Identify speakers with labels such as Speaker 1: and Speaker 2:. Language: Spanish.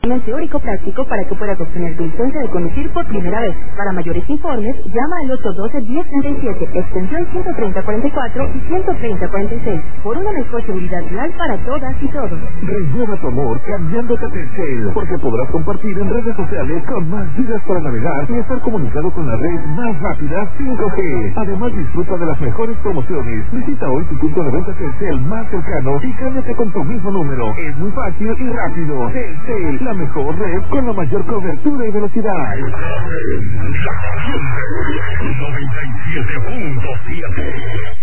Speaker 1: Teórico práctico para que puedas obtener tu licencia de conducir por primera vez. Para mayores informes, llama al 812-1037, extensión 13044 y 13046, por una mejor seguridad vial para todas y todos.
Speaker 2: Renueva tu amor cambiándote a Telcel, porque podrás compartir en redes sociales con más gigas para navegar y estar comunicado con la red más rápida 5G. Además, disfruta de las mejores promociones. Visita hoy tu punto de venta Telcel más cercano y cámbiate con tu mismo número. Es muy fácil y rápido. Telcel, la mejor red con la mayor cobertura y velocidad.
Speaker 3: 97.7